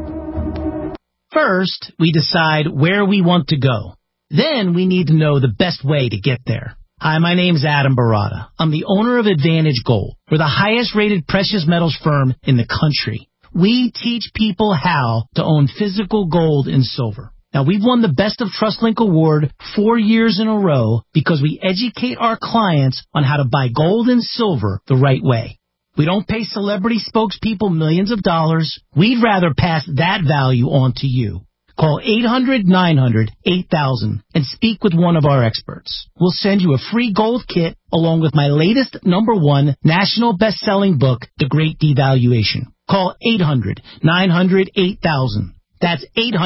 Speaker 21: First, we decide where we want to go. Then we need to know the best way to get there. Hi, my name's Adam Barata. I'm the owner of Advantage Gold. We're the highest rated precious metals firm in the country. We teach people how to own physical gold and silver. Now, we've won the Best of TrustLink Award 4 years in a row because we educate our clients on how to buy gold and silver the right way. We don't pay celebrity spokespeople millions of dollars. We'd rather pass that value on to you. Call 800-900-8000 and speak with one of our experts. We'll send you a free gold kit along with my latest #1 national best-selling book, The Great Devaluation. Call 800-900-8000. That's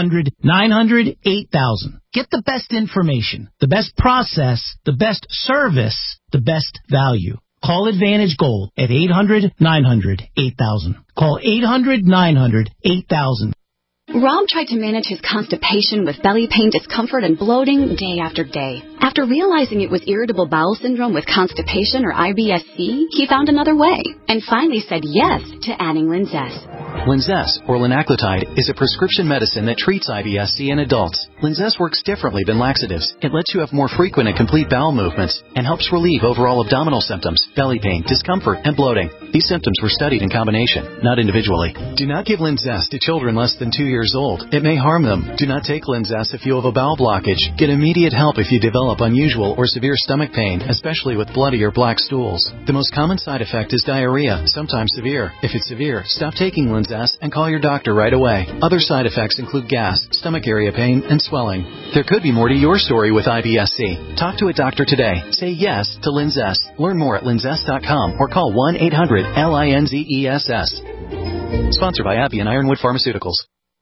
Speaker 21: 800-900-8000. Get the best information, the best process, the best service, the best value. Call Advantage Gold at 800-900-8000. Call 800-900-8000.
Speaker 22: Rob tried to manage his constipation with belly pain, discomfort, and bloating day after day. After realizing it was irritable bowel syndrome with constipation or IBS-C, he found another way and finally said yes to adding Linzess.
Speaker 1: Linzess, or linaclotide, is a prescription medicine that treats IBS-C in adults. Linzess works differently than laxatives. It lets you have more frequent and complete bowel movements and helps relieve overall abdominal symptoms, belly pain, discomfort, and bloating. These symptoms were studied in combination, not individually. Do not give Linzess to children less than 2 years old. It may harm them. Do not take Linzess if you have a bowel blockage. Get immediate help if you develop unusual or severe stomach pain, especially with bloody or black stools. The most common side effect is diarrhea, sometimes severe. If it's severe, stop taking Linzess and call your doctor right away. Other side effects include gas, stomach area pain, and swelling. There could be more to your story with IBS-C. Talk to a doctor today. Say yes to Linzess. Learn more at linzess.com or call 1-800-LINZESS. Sponsored by AbbVie and Ironwood Pharmaceuticals.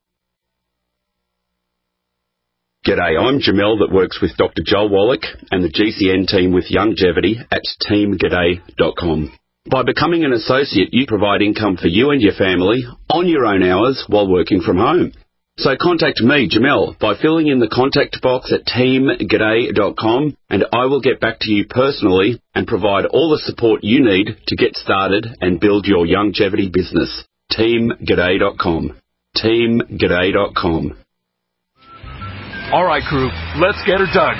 Speaker 3: G'day, I'm Jamel that works with Dr. Joel Wallach and the GCN team with Longevity at teamg'day.com. By becoming an associate, you provide income for you and your family on your own hours while working from home. So contact me, Jamel, by filling in the contact box at teamg'day.com, and I will get back to you personally and provide all the support you need to get started and build your longevity business. teamg'day.com. teamg'day.com.
Speaker 4: All right, crew, let's get her dug.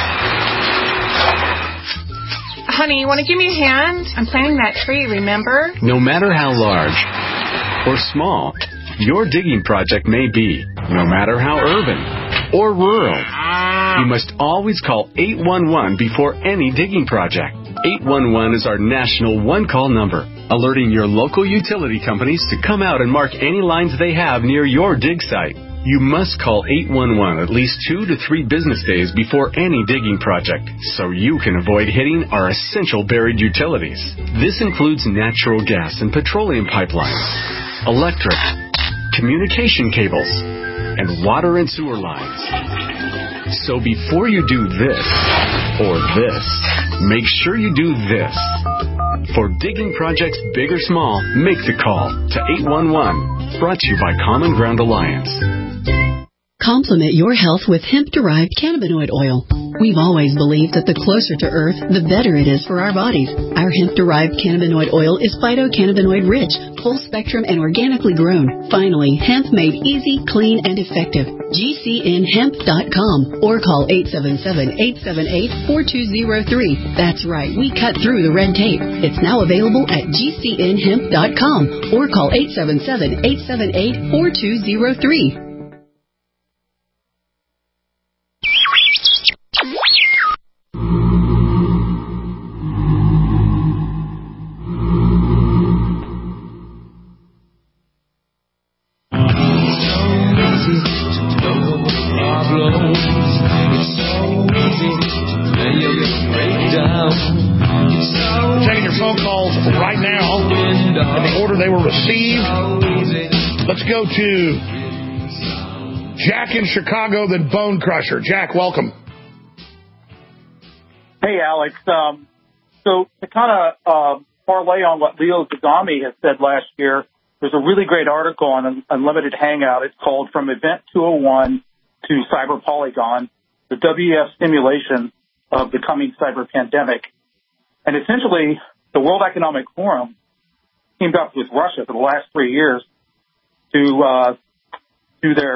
Speaker 23: Honey, you want to give me a hand? I'm planting that tree, remember?
Speaker 24: No matter how large or small your digging project may be, no matter how urban or rural, you must always call 811 before any digging project. 811 is our national one-call number, alerting your local utility companies to come out and mark any lines they have near your dig site. You must call 811 at least 2 to 3 business days before any digging project, so you can avoid hitting our essential buried utilities. This includes natural gas and petroleum pipelines, electric, communication cables, and water and sewer lines. So before you do this or this, make sure you do this. For digging projects big or small, make the call to 811. Brought to you by Common Ground Alliance.
Speaker 16: Complement your health with hemp-derived cannabinoid oil. We've always believed that the closer to Earth, the better it is for our bodies. Our hemp-derived cannabinoid oil is phytocannabinoid-rich, full-spectrum, and organically grown. Finally, hemp made easy, clean, and effective. GCNhemp.com or call 877-878-4203. That's right, we cut through the red tape. It's now available at GCNhemp.com or call 877-878-4203.
Speaker 2: Taking your phone calls right now in the order they were received. Let's go to Jack in Chicago, then Bone Crusher. Jack, welcome.
Speaker 25: Hey, Alex. So to kind of parlay on what Leo Zagami has said last year, there's a really great article on Unlimited Hangout. It's called From Event 201 to Cyber Polygon, the WEF simulation of the coming cyber pandemic. And essentially, the World Economic Forum teamed up with Russia for the last 3 years to do their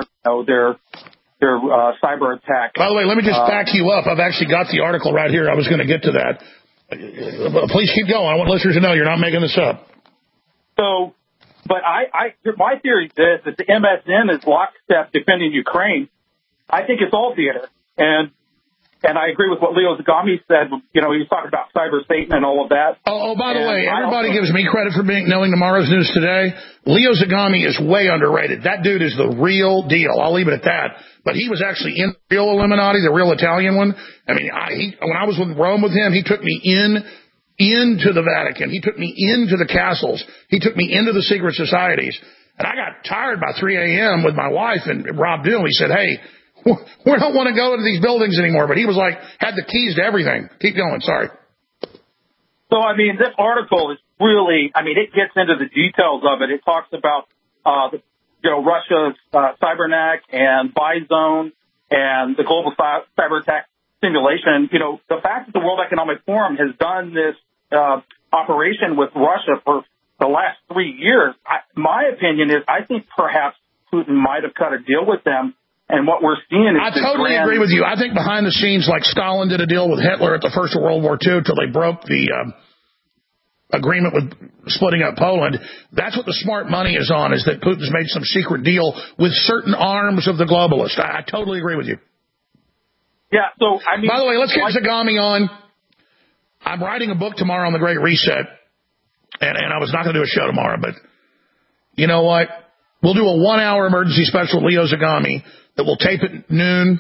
Speaker 25: cyber attack.
Speaker 2: By the way, let me just back you up. I've actually got the article right here. I was going to get to that. Please keep going. I want listeners to know you're not making this up.
Speaker 25: So, but my theory is this, that the MSN is lockstep defending Ukraine. I think it's all theater. And I agree with what Leo Zagami said. You know, he was talking about cyber Satan and all of that.
Speaker 2: Oh, by the way, everybody gives me credit for knowing tomorrow's news today. Leo Zagami is way underrated. That dude is the real deal. I'll leave it at that. But he was actually in the real Illuminati, the real Italian one. I mean, when I was in Rome with him, he took me into the Vatican. He took me into the castles. He took me into the secret societies. And I got tired by 3 a.m. with my wife and Rob Doom. He said, hey, we don't want to go into these buildings anymore. But he was like, had the keys to everything. Keep going. Sorry.
Speaker 25: So, I mean, this article is really, I mean, it gets into the details of it. It talks about, Russia's Cybernac and Bizone and the global cyber attack simulation. You know, the fact that the World Economic Forum has done this operation with Russia for the last 3 years, my opinion is I think perhaps Putin might have cut a deal with them. And what we're seeing is...
Speaker 2: I totally agree with you. I think behind the scenes, like Stalin did a deal with Hitler at the first of World War II till they broke the agreement with splitting up Poland. That's what the smart money is on, is that Putin's made some secret deal with certain arms of the globalists. I totally agree with you.
Speaker 25: Yeah, so, I mean...
Speaker 2: By the way, let's get Zagami on. I'm writing a book tomorrow on the Great Reset, and I was not going to do a show tomorrow, but you know what? We'll do a 1-hour emergency special with Leo Zagami that we'll tape at noon.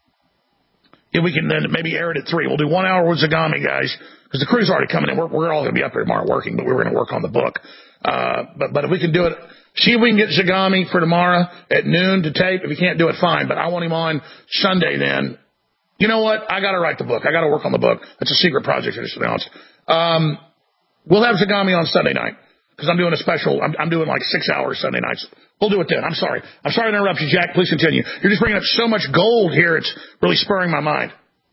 Speaker 2: If we can then maybe air it at 3. We'll do 1 hour with Zagami, guys, because the crew's already coming in. We're all going to be up here tomorrow working, but we were going to work on the book. But if we can do it, see if we can get Zagami for tomorrow at noon to tape. If we can't do it, fine. But I want him on Sunday then. You know what? I got to write the book. I got to work on the book. That's a secret project I just announced. We'll have Zagami on Sunday night because I'm doing a special. I'm doing like 6 hours Sunday nights. We'll do it then. I'm sorry. I'm sorry to interrupt you, Jack. Please continue. You're just bringing up so much gold here. It's really spurring my mind.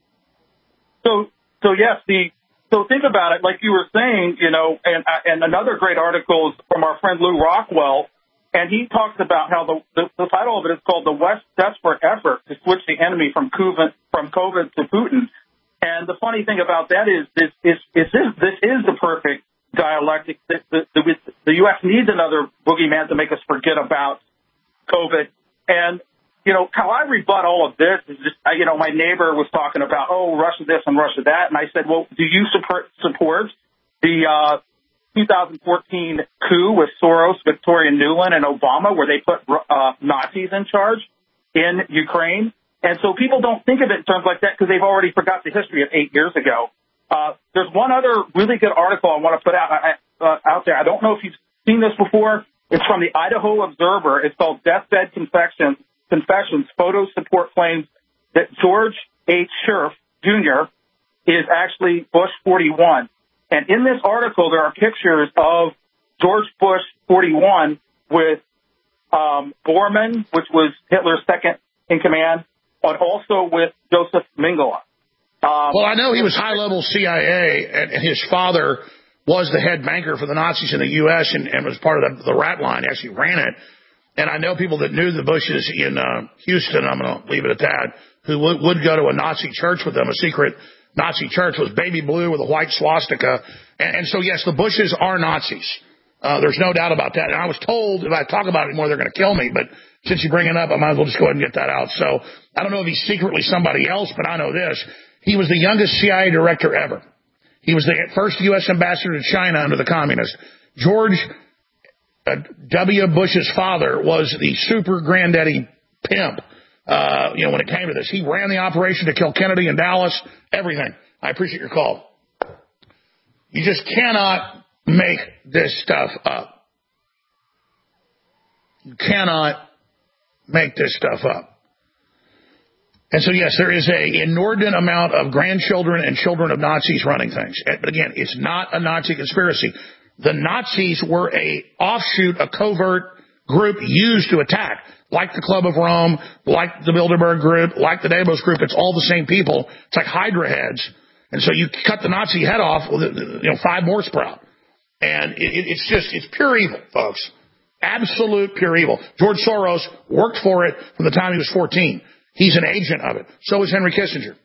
Speaker 25: So yes, so think about it. Like you were saying, you know, and another great article is from our friend Lou Rockwell, and he talks about how the title of it is called "The West's Desperate Effort to Switch the Enemy from COVID to Putin." And the funny thing about that is this is the perfect dialectic. The U.S. needs another boogeyman to make us forget about COVID. And, you know, how I rebut all of this is just, you know, my neighbor was talking about, Russia this and Russia that. And I said, well, do you support the 2014 coup with Soros, Victoria Nuland, and Obama, where they put Nazis in charge in Ukraine? And so people don't think of it in terms like that because they've already forgot the history of 8 years ago. There's one other really good article I want to put out there. I don't know if you've seen this before. It's from the Idaho Observer. It's called Deathbed Confessions. Photos support claims that George H. Scherf Jr. is actually Bush 41. And in this article, there are pictures of George Bush 41 with Bormann, which was Hitler's second in command, and also with Joseph Mengele.
Speaker 2: Well, I know he was high-level CIA, and his father was the head banker for the Nazis in the U.S. and was part of the rat line. He actually ran it. And I know people that knew the Bushes in Houston, I'm going to leave it at that, who would go to a Nazi church with them. A secret Nazi church was baby blue with a white swastika. And so, yes, the Bushes are Nazis. There's no doubt about that. And I was told if I talk about it anymore, they're going to kill me. But since you bring it up, I might as well just go ahead and get that out. So I don't know if he's secretly somebody else, but I know this. He was the youngest CIA director ever. He was the first U.S. ambassador to China under the communists. George W. Bush's father was the super granddaddy pimp, when it came to this. He ran the operation to kill Kennedy in Dallas, everything. I appreciate your call. You just cannot make this stuff up. You cannot make this stuff up. And so, yes, there is an inordinate amount of grandchildren and children of Nazis running things. But again, it's not a Nazi conspiracy. The Nazis were a offshoot, a covert group used to attack, like the Club of Rome, like the Bilderberg group, like the Davos group. It's all the same people. It's like Hydra heads. And so you cut the Nazi head off, 5 more sprout. And it's pure evil, folks. Absolute pure evil. George Soros worked for it from the time he was 14. He's an agent of it. So is Henry Kissinger.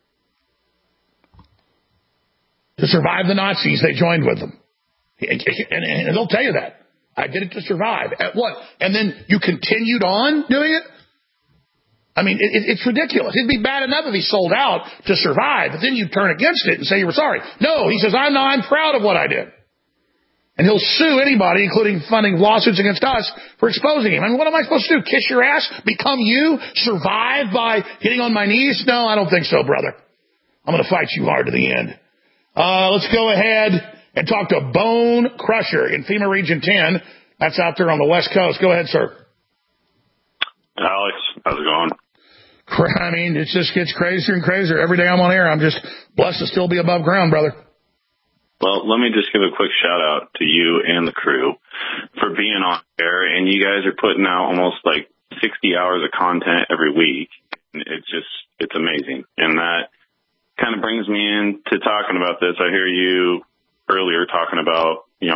Speaker 2: To survive the Nazis, they joined with them. And they'll tell you that. I did it to survive. At what? And then you continued on doing it? I mean, it's ridiculous. It'd be bad enough if he sold out to survive, but then you turn against it and say you were sorry. No, he says, I'm proud of what I did. And he'll sue anybody, including funding lawsuits against us, for exposing him. I mean, what am I supposed to do? Kiss your ass? Become you? Survive by getting on my knees? No, I don't think so, brother. I'm going to fight you hard to the end. Let's go ahead and talk to Bone Crusher in FEMA Region 10. That's out there on the West Coast. Go ahead, sir.
Speaker 5: Alex, how's it going?
Speaker 2: I mean, it just gets crazier and crazier. Every day I'm on air, I'm just blessed to still be above ground, brother.
Speaker 5: Well, let me just give a quick shout out to you and the crew for being on air. And you guys are putting out almost like 60 hours of content every week. It's amazing. And that kind of brings me into talking about this. I hear you earlier talking about,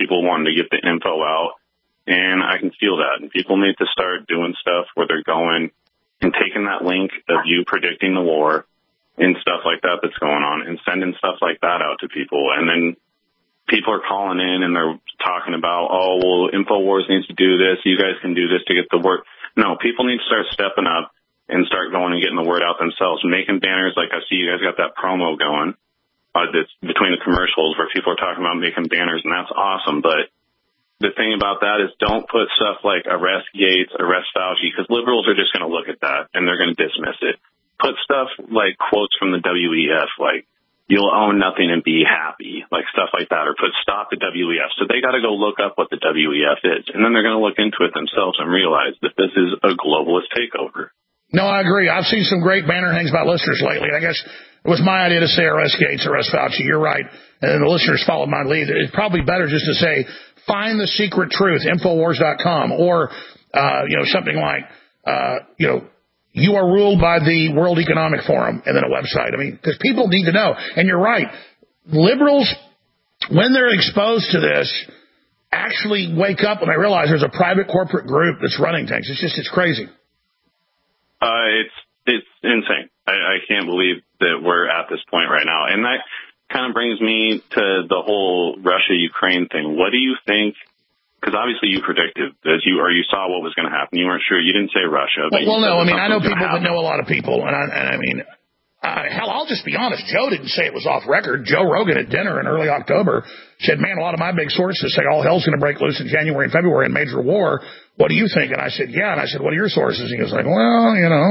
Speaker 5: people wanting to get the info out, and I can feel that. And people need to start doing stuff where they're going and taking that link of you predicting the war and stuff like that that's going on and sending stuff like that out to people. And then people are calling in and they're talking about, oh, well, InfoWars needs to do this. You guys can do this to get the word. No, people need to start stepping up and start going and getting the word out themselves, making banners. Like I see you guys got that promo going that's between the commercials where people are talking about making banners, and that's awesome. But the thing about that is don't put stuff like arrest Gates, arrest Fauci, because liberals are just going to look at that and they're going to dismiss it. Put stuff like quotes from the WEF, like, you'll own nothing and be happy, like stuff like that, or put stop the WEF. So they got to go look up what the WEF is, and then they're going to look into it themselves and realize that this is a globalist takeover.
Speaker 2: No, I agree. I've seen some great banner hangs by listeners lately. I guess it was my idea to say arrest Gates, arrest Fauci. You're right. And then the listeners followed my lead. It's probably better just to say, find the secret truth, Infowars.com, or, something like, you are ruled by the World Economic Forum, and then a website. I mean, because people need to know. And you're right. Liberals, when they're exposed to this, actually wake up and they realize there's a private corporate group that's running things. It's crazy.
Speaker 5: It's insane. I can't believe that we're at this point right now. And that kind of brings me to the whole Russia-Ukraine thing. What do you think? Because obviously you predicted, you saw what was going to happen. You weren't sure. You didn't say Russia. But
Speaker 2: well, no. I mean, I know people that know a lot of people, hell, I'll just be honest. Joe didn't say it was off record. Joe Rogan at dinner in early October said, man, a lot of my big sources say all hell's going to break loose in January and February in major war. What do you think? And I said, yeah. And I said, what are your sources? And he was like, well,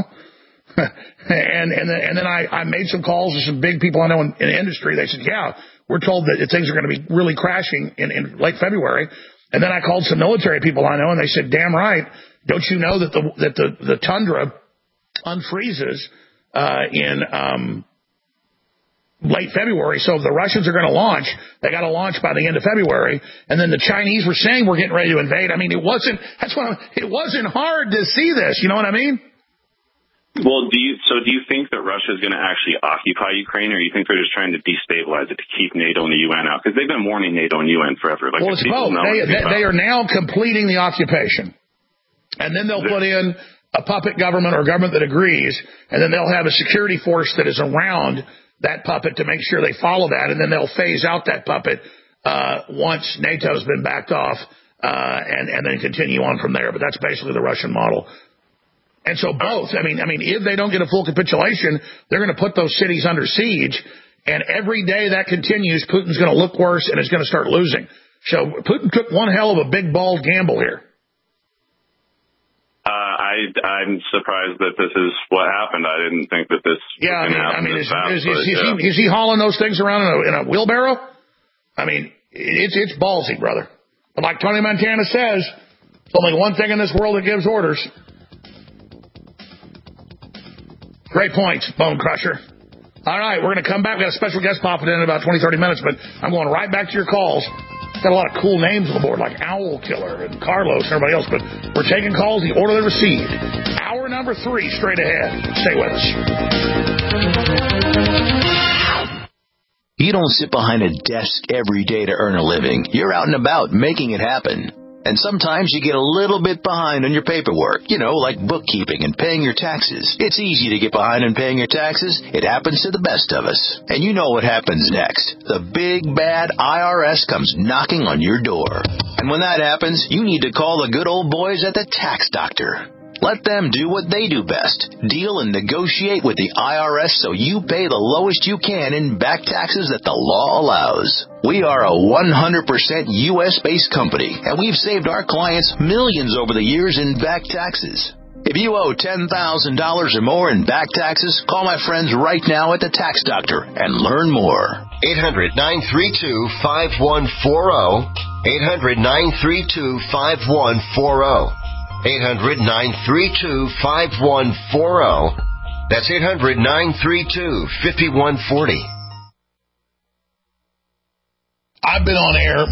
Speaker 2: and then I made some calls to some big people I know in the industry. They said, yeah, we're told that things are going to be really crashing in late February. And then I called some military people I know, and they said, damn right. Don't you know that the tundra unfreezes in late February? So if the Russians are going to launch, they got to launch by the end of February. And then the Chinese were saying we're getting ready to invade. I mean, it wasn't hard to see this. You know what I mean?
Speaker 5: Well, do you think that Russia is going to actually occupy Ukraine, or you think they're just trying to destabilize it to keep NATO and the UN out? Because they've been warning NATO and UN forever. Like,
Speaker 2: well, it's both. They are now completing the occupation. And then they'll put in a puppet government or a government that agrees, and then they'll have a security force that is around that puppet to make sure they follow that, and then they'll phase out that puppet once NATO's been backed off, and then continue on from there. But that's basically the Russian model. And so both, I mean, if they don't get a full capitulation, they're going to put those cities under siege. And every day that continues, Putin's going to look worse and is going to start losing. So Putin took one hell of a big, bald gamble here.
Speaker 5: I'm surprised that this is what happened. I didn't think that this was going to happen.
Speaker 2: Is he hauling those things around in a wheelbarrow? I mean, it's ballsy, brother. But like Tony Montana says, there's only one thing in this world that gives orders. Great points, Bone Crusher. All right, we're going to come back. We've got a special guest popping in about 20, 30 minutes, but I'm going right back to your calls. Got a lot of cool names on the board, like Owl Killer and Carlos and everybody else, but we're taking calls the order they're received. Hour number 3, straight ahead. Stay with us.
Speaker 6: You don't sit behind a desk every day to earn a living. You're out and about making it happen. And sometimes you get a little bit behind on your paperwork, like bookkeeping and paying your taxes. It's easy to get behind on paying your taxes. It happens to the best of us. And you know what happens next. The big, bad IRS comes knocking on your door. And when that happens, you need to call the good old boys at the Tax Doctor. Let them do what they do best. Deal and negotiate with the IRS so you pay the lowest you can in back taxes that the law allows. We are a 100% U.S.-based company, and we've saved our clients millions over the years in back taxes. If you owe $10,000 or more in back taxes, call my friends right now at the Tax Doctor and learn more.
Speaker 9: 800-932-5140. 800-932-5140. 800-932-5140. That's 800-932-5140.
Speaker 2: I've been on air